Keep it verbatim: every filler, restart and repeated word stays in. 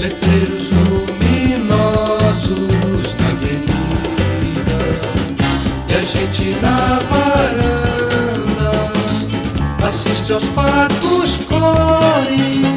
letreiros luminosos na avenida, e a gente na varanda assiste aos fatos correm.